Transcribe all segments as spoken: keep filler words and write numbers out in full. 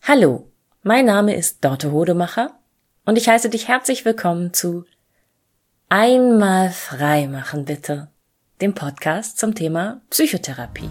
Hallo, mein Name ist Dorte Hodemacher und ich heiße dich herzlich willkommen zu Einmal frei machen bitte, dem Podcast zum Thema Psychotherapie.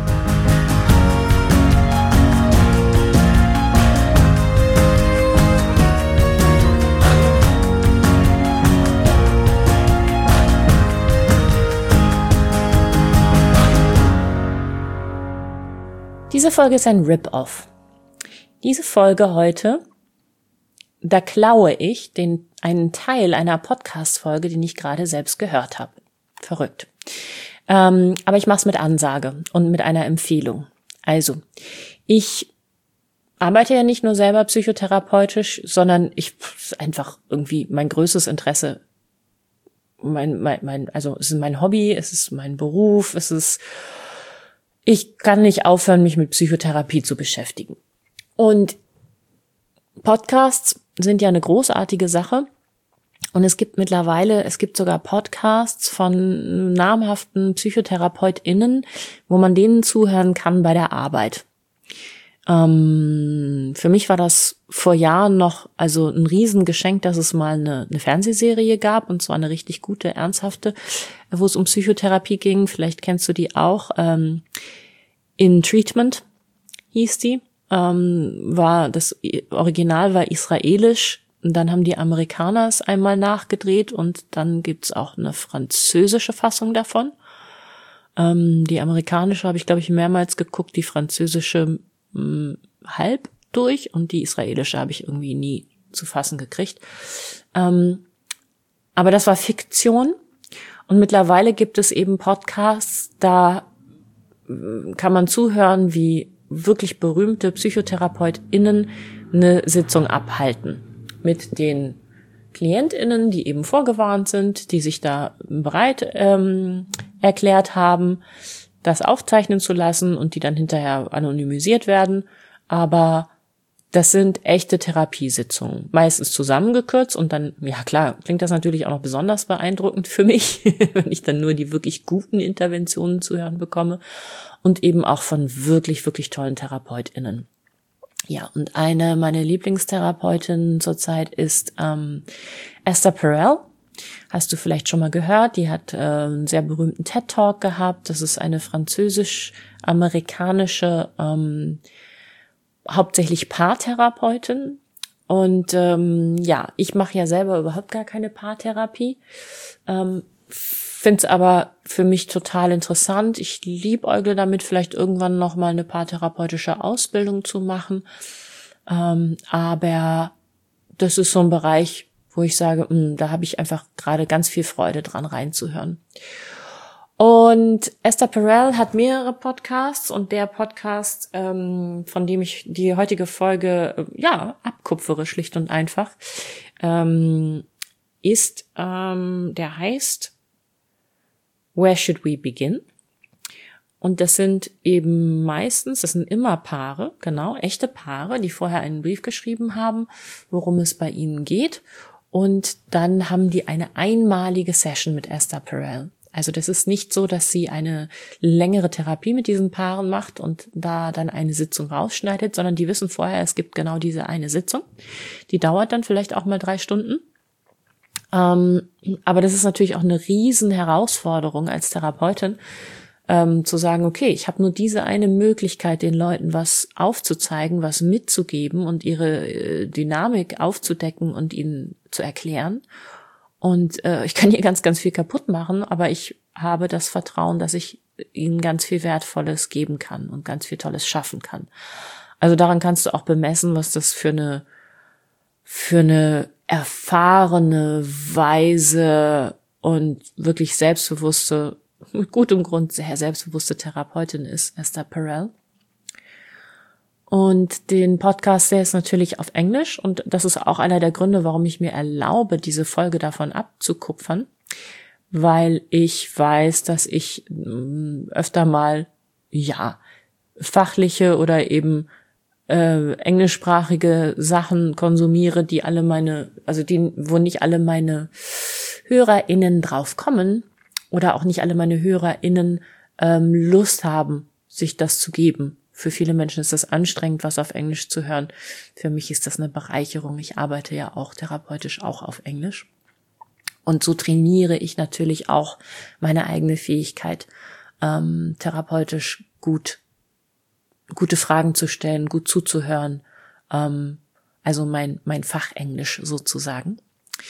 Diese Folge ist ein Rip-Off. Diese Folge heute, da klaue ich den einen Teil einer Podcast-Folge, den ich gerade selbst gehört habe. Verrückt. Ähm, aber ich mache es mit Ansage und mit einer Empfehlung. Also, ich arbeite ja nicht nur selber psychotherapeutisch, sondern ich einfach irgendwie mein größtes Interesse, mein, mein, mein, also es ist mein Hobby, es ist mein Beruf, es ist, ich kann nicht aufhören, mich mit Psychotherapie zu beschäftigen. Und Podcasts sind ja eine großartige Sache. Und es gibt mittlerweile, es gibt sogar Podcasts von namhaften PsychotherapeutInnen, wo man denen zuhören kann bei der Arbeit. Ähm, für mich war das vor Jahren noch also ein Riesengeschenk, dass es mal eine, eine Fernsehserie gab, und zwar eine richtig gute, ernsthafte, wo es um Psychotherapie ging. Vielleicht kennst du die auch. Ähm, In Treatment hieß die. Ähm, war das Original war israelisch, und dann haben die Amerikaner es einmal nachgedreht und dann gibt's auch eine französische Fassung davon. Ähm, die amerikanische habe ich, glaube ich, mehrmals geguckt, die französische mh, halb durch und die israelische habe ich irgendwie nie zu fassen gekriegt. Ähm, aber das war Fiktion, und mittlerweile gibt es eben Podcasts, da kann man zuhören, wie wirklich berühmte PsychotherapeutInnen eine Sitzung abhalten. Mit den KlientInnen, die eben vorgewarnt sind, die sich da bereit ähm, erklärt haben, das aufzeichnen zu lassen und die dann hinterher anonymisiert werden. Aber das sind echte Therapiesitzungen, meistens zusammengekürzt, und dann, ja klar, klingt das natürlich auch noch besonders beeindruckend für mich, wenn ich dann nur die wirklich guten Interventionen zu hören bekomme, und eben auch von wirklich, wirklich tollen TherapeutInnen. Ja, und eine meiner Lieblingstherapeutinnen zurzeit ist ähm, Esther Perel. Hast du vielleicht schon mal gehört? Die hat äh, einen sehr berühmten TED-Talk gehabt. Das ist eine französisch-amerikanische ähm, hauptsächlich Paartherapeutin. Und ähm, ja, ich mache ja selber überhaupt gar keine Paartherapie, ähm, finde es aber für mich total interessant. Ich liebäugle damit, vielleicht irgendwann noch mal eine paartherapeutische Ausbildung zu machen. Ähm, aber das ist so ein Bereich, wo ich sage, mh, da habe ich einfach gerade ganz viel Freude dran, reinzuhören. Und Esther Perel hat mehrere Podcasts, und der Podcast, ähm, von dem ich die heutige Folge äh, ja abkupfere, schlicht und einfach, ähm, ist, ähm, der heißt Where Should We Begin? Und das sind eben meistens, das sind immer Paare, genau, echte Paare, die vorher einen Brief geschrieben haben, worum es bei ihnen geht. Und dann haben die eine einmalige Session mit Esther Perel. Also das ist nicht so, dass sie eine längere Therapie mit diesen Paaren macht und da dann eine Sitzung rausschneidet, sondern die wissen vorher, es gibt genau diese eine Sitzung. Die dauert dann vielleicht auch mal drei Stunden. Ähm, aber das ist natürlich auch eine riesen Herausforderung als Therapeutin, ähm, zu sagen, okay, ich habe nur diese eine Möglichkeit, den Leuten was aufzuzeigen, was mitzugeben und ihre äh, Dynamik aufzudecken und ihnen zu erklären. Und äh, ich kann hier ganz, ganz viel kaputt machen, aber ich habe das Vertrauen, dass ich ihnen ganz viel Wertvolles geben kann und ganz viel Tolles schaffen kann. Also daran kannst du auch bemessen, was das für eine für eine erfahrene, weise und wirklich selbstbewusste, mit gutem Grund sehr selbstbewusste Therapeutin ist, Esther Perel. Und den Podcast, der ist natürlich auf Englisch, und das ist auch einer der Gründe, warum ich mir erlaube, diese Folge davon abzukupfern, weil ich weiß, dass ich öfter mal, ja, fachliche oder eben äh, englischsprachige Sachen konsumiere, die alle meine, also die, wo nicht alle meine HörerInnen drauf kommen oder auch nicht alle meine HörerInnen ähm, Lust haben, sich das zu geben Für viele Menschen ist das anstrengend, was auf Englisch zu hören. Für mich ist das eine Bereicherung. Ich arbeite ja auch therapeutisch auch auf Englisch. Und so trainiere ich natürlich auch meine eigene Fähigkeit, ähm, therapeutisch gut, gute Fragen zu stellen, gut zuzuhören. Ähm, also mein, mein Fachenglisch sozusagen.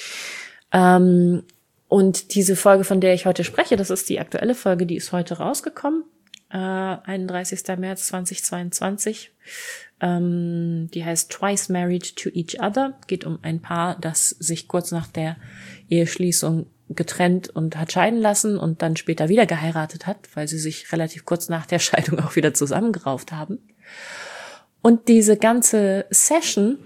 Ähm, und diese Folge, von der ich heute spreche, das ist die aktuelle Folge, die ist heute rausgekommen. Äh, einunddreißigster März zweitausendzweiundzwanzig. Ähm, die heißt Twice Married to Each Other. Geht um ein Paar, das sich kurz nach der Eheschließung getrennt und hat scheiden lassen und dann später wieder geheiratet hat, weil sie sich relativ kurz nach der Scheidung auch wieder zusammengerauft haben. Und diese ganze Session,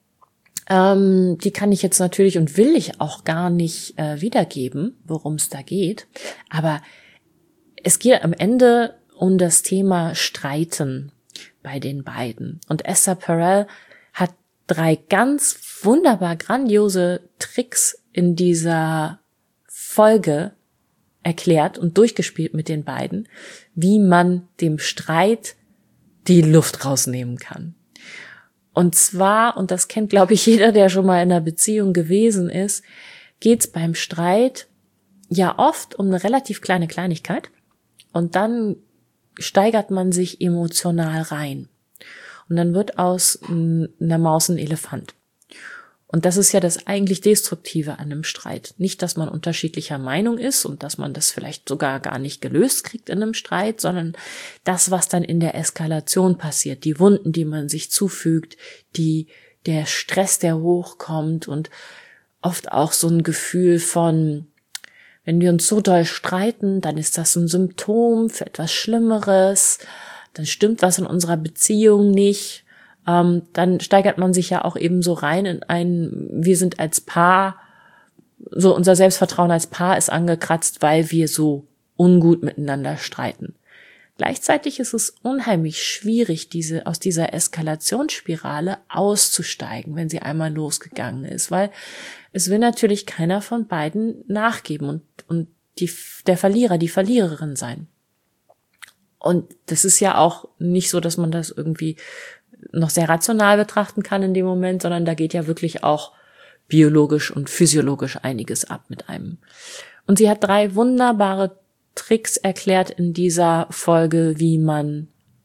ähm, die kann ich jetzt natürlich und will ich auch gar nicht äh, wiedergeben, worum es da geht. Aber es geht am Ende um das Thema Streiten bei den beiden. Und Esther Perel hat drei ganz wunderbar grandiose Tricks in dieser Folge erklärt und durchgespielt mit den beiden, wie man dem Streit die Luft rausnehmen kann. Und zwar, und das kennt, glaube ich, jeder, der schon mal in einer Beziehung gewesen ist, geht es beim Streit ja oft um eine relativ kleine Kleinigkeit und dann steigert man sich emotional rein. Und dann wird aus einer Maus ein Elefant. Und das ist ja das eigentlich Destruktive an einem Streit. Nicht, dass man unterschiedlicher Meinung ist und dass man das vielleicht sogar gar nicht gelöst kriegt in einem Streit, sondern das, was dann in der Eskalation passiert, die Wunden, die man sich zufügt, die, der Stress, der hochkommt und oft auch so ein Gefühl von, wenn wir uns so doll streiten, dann ist das ein Symptom für etwas Schlimmeres, dann stimmt was in unserer Beziehung nicht. Ähm, dann steigert man sich ja auch eben so rein in ein, wir sind als Paar, so unser Selbstvertrauen als Paar ist angekratzt, weil wir so ungut miteinander streiten. Gleichzeitig ist es unheimlich schwierig, diese aus dieser Eskalationsspirale auszusteigen, wenn sie einmal losgegangen ist, weil es will natürlich keiner von beiden nachgeben und, und die, der Verlierer, die Verliererin sein. Und das ist ja auch nicht so, dass man das irgendwie noch sehr rational betrachten kann in dem Moment, sondern da geht ja wirklich auch biologisch und physiologisch einiges ab mit einem. Und sie hat drei wunderbare Tricks erklärt in dieser Folge, wie man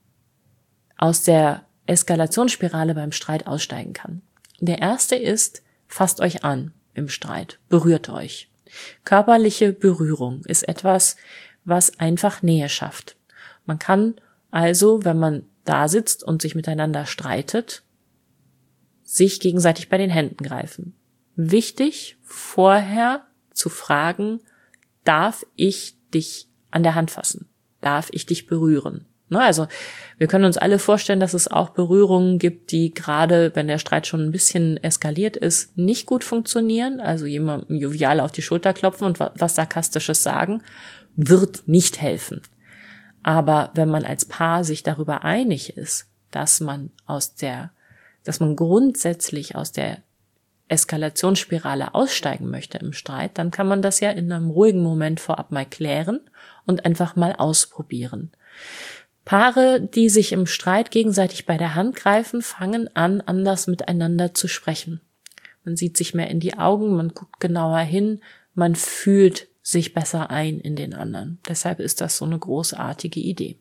aus der Eskalationsspirale beim Streit aussteigen kann. Der erste ist, fasst euch an im Streit, berührt euch. Körperliche Berührung ist etwas, was einfach Nähe schafft. Man kann also, wenn man da sitzt und sich miteinander streitet, sich gegenseitig bei den Händen greifen. Wichtig, vorher zu fragen, darf ich dich an der Hand fassen? Darf ich dich berühren? Ne, also wir können uns alle vorstellen, dass es auch Berührungen gibt, die gerade, wenn der Streit schon ein bisschen eskaliert ist, nicht gut funktionieren. Also jemandem jovial auf die Schulter klopfen und was Sarkastisches sagen, wird nicht helfen. Aber wenn man als Paar sich darüber einig ist, dass man aus der, dass man grundsätzlich aus der Eskalationsspirale aussteigen möchte im Streit, dann kann man das ja in einem ruhigen Moment vorab mal klären und einfach mal ausprobieren. Paare, die sich im Streit gegenseitig bei der Hand greifen, fangen an, anders miteinander zu sprechen. Man sieht sich mehr in die Augen, man guckt genauer hin, man fühlt sich besser ein in den anderen. Deshalb ist das so eine großartige Idee.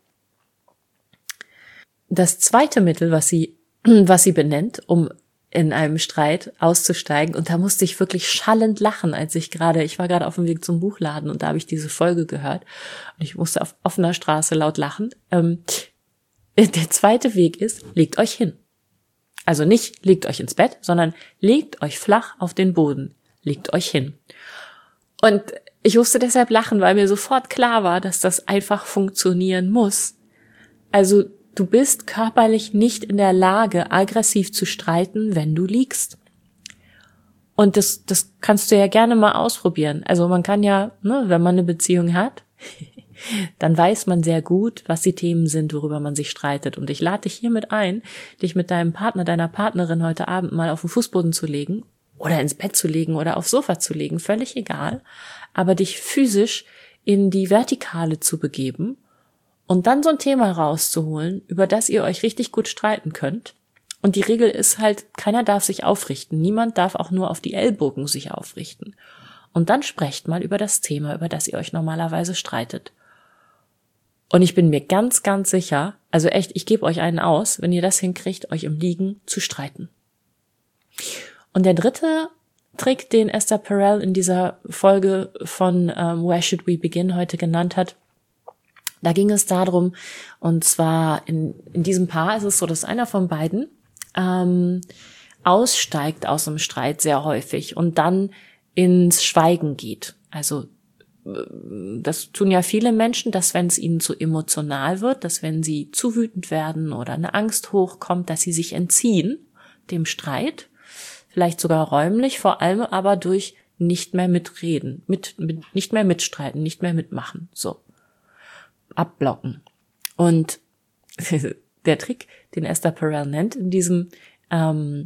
Das zweite Mittel, was sie, was sie benennt, um in einem Streit auszusteigen, und da musste ich wirklich schallend lachen, als ich gerade, ich war gerade auf dem Weg zum Buchladen und da habe ich diese Folge gehört und ich musste auf offener Straße laut lachen. Ähm, der zweite Weg ist, legt euch hin. Also nicht legt euch ins Bett, sondern legt euch flach auf den Boden. Legt euch hin. Und ich musste deshalb lachen, weil mir sofort klar war, dass das einfach funktionieren muss. Also du bist körperlich nicht in der Lage, aggressiv zu streiten, wenn du liegst. Und das, das kannst du ja gerne mal ausprobieren. Also man kann ja, ne, wenn man eine Beziehung hat, dann weiß man sehr gut, was die Themen sind, worüber man sich streitet. Und ich lade dich hiermit ein, dich mit deinem Partner, deiner Partnerin heute Abend mal auf den Fußboden zu legen oder ins Bett zu legen oder aufs Sofa zu legen, völlig egal, aber dich physisch in die Vertikale zu begeben Und dann so ein Thema rauszuholen, über das ihr euch richtig gut streiten könnt. Und die Regel ist halt, keiner darf sich aufrichten. Niemand darf auch nur auf die Ellbogen sich aufrichten. Und dann sprecht mal über das Thema, über das ihr euch normalerweise streitet. Und ich bin mir ganz, ganz sicher, also echt, ich gebe euch einen aus, wenn ihr das hinkriegt, euch im Liegen zu streiten. Und der dritte Trick, den Esther Perel in dieser Folge von um, Where Should We Begin heute genannt hat, da ging es darum, und zwar in, in diesem Paar ist es so, dass einer von beiden ähm, aussteigt aus dem Streit sehr häufig und dann ins Schweigen geht. Also das tun ja viele Menschen, dass wenn es ihnen zu emotional wird, dass wenn sie zu wütend werden oder eine Angst hochkommt, dass sie sich entziehen dem Streit, vielleicht sogar räumlich, vor allem aber durch nicht mehr mitreden, mit, mit nicht mehr mitstreiten, nicht mehr mitmachen, so abblocken. Und der Trick, den Esther Perel nennt in diesem ähm,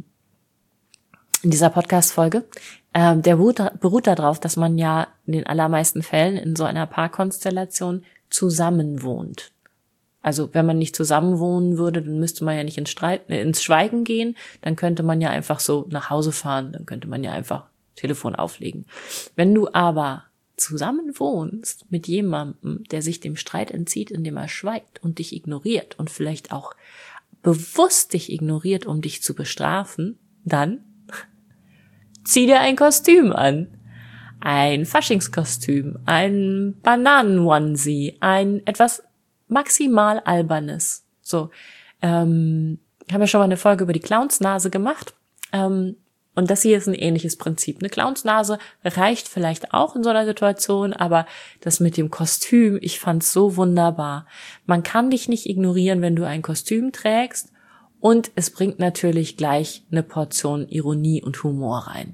in dieser Podcast-Folge, ähm, der beruht, beruht darauf, dass man ja in den allermeisten Fällen in so einer Paarkonstellation zusammen wohnt. Also wenn man nicht zusammen wohnen würde, dann müsste man ja nicht ins, Streit, äh, ins Schweigen gehen, dann könnte man ja einfach so nach Hause fahren, dann könnte man ja einfach Telefon auflegen. Wenn du aber zusammen wohnst mit jemandem, der sich dem Streit entzieht, indem er schweigt und dich ignoriert und vielleicht auch bewusst dich ignoriert, um dich zu bestrafen, dann zieh dir ein Kostüm an. Ein Faschingskostüm, ein Bananen-Onesie, ein etwas maximal Albernes. So, ähm, ich habe ja schon mal eine Folge über die Clownsnase gemacht. Ähm, und das hier ist ein ähnliches Prinzip. Eine Clownsnase reicht vielleicht auch in so einer Situation, aber das mit dem Kostüm, ich fand's so wunderbar. Man kann dich nicht ignorieren, wenn du ein Kostüm trägst. Und es bringt natürlich gleich eine Portion Ironie und Humor rein.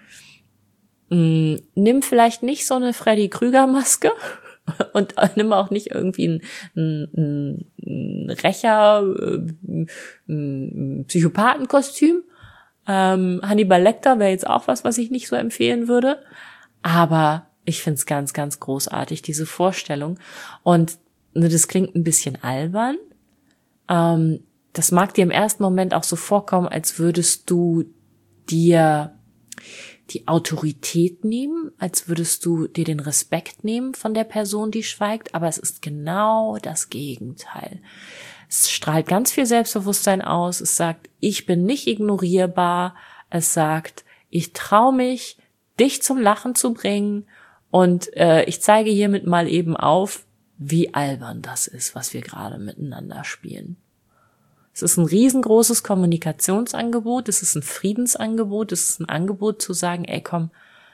Nimm vielleicht nicht so eine Freddy-Krüger-Maske und nimm auch nicht irgendwie ein, ein, ein Rächer, ein Psychopathenkostüm. Ähm, Hannibal Lecter wäre jetzt auch was, was ich nicht so empfehlen würde. Aber ich find's ganz, ganz großartig, diese Vorstellung. Und das klingt ein bisschen albern. Ähm, Das mag dir im ersten Moment auch so vorkommen, als würdest du dir die Autorität nehmen, als würdest du dir den Respekt nehmen von der Person, die schweigt, aber es ist genau das Gegenteil. Es strahlt ganz viel Selbstbewusstsein aus, es sagt, ich bin nicht ignorierbar, es sagt, ich traue mich, dich zum Lachen zu bringen und äh, ich zeige hiermit mal eben auf, wie albern das ist, was wir gerade miteinander spielen. Es ist ein riesengroßes Kommunikationsangebot, es ist ein Friedensangebot, es ist ein Angebot zu sagen, ey komm,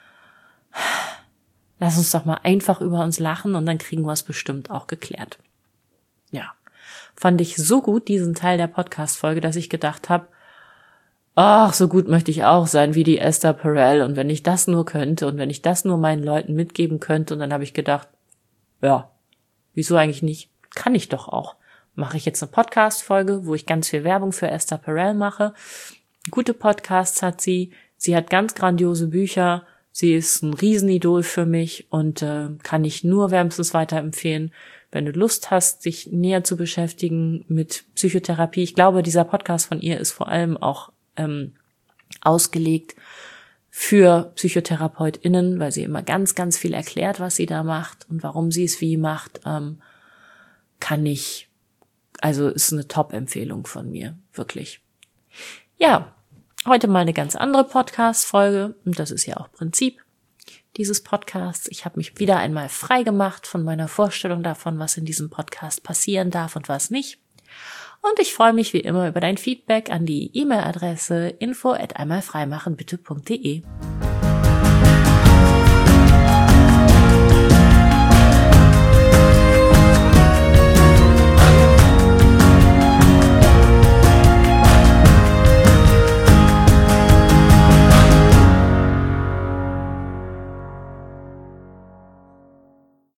lass uns doch mal einfach über uns lachen und dann kriegen wir es bestimmt auch geklärt. Ja, fand ich so gut, diesen Teil der Podcast-Folge, dass ich gedacht habe, ach, so gut möchte ich auch sein wie die Esther Perel und wenn ich das nur könnte und wenn ich das nur meinen Leuten mitgeben könnte und dann habe ich gedacht, ja, wieso eigentlich nicht? Kann ich doch auch. Mache ich jetzt eine Podcast-Folge, wo ich ganz viel Werbung für Esther Perel mache. Gute Podcasts hat sie. Sie hat ganz grandiose Bücher. Sie ist ein Riesenidol für mich und äh, kann ich nur wärmstens weiterempfehlen, wenn du Lust hast, dich näher zu beschäftigen mit Psychotherapie. Ich glaube, dieser Podcast von ihr ist vor allem auch ähm, ausgelegt für PsychotherapeutInnen, weil sie immer ganz, ganz viel erklärt, was sie da macht und warum sie es wie macht. Ähm, kann ich Also ist eine Top-Empfehlung von mir, wirklich. Ja, heute mal eine ganz andere Podcast-Folge und das ist ja auch Prinzip dieses Podcasts. Ich habe mich wieder einmal frei gemacht von meiner Vorstellung davon, was in diesem Podcast passieren darf und was nicht. Und ich freue mich wie immer über dein Feedback an die E-Mail-Adresse info at einmalfreimachenbitte punkt de.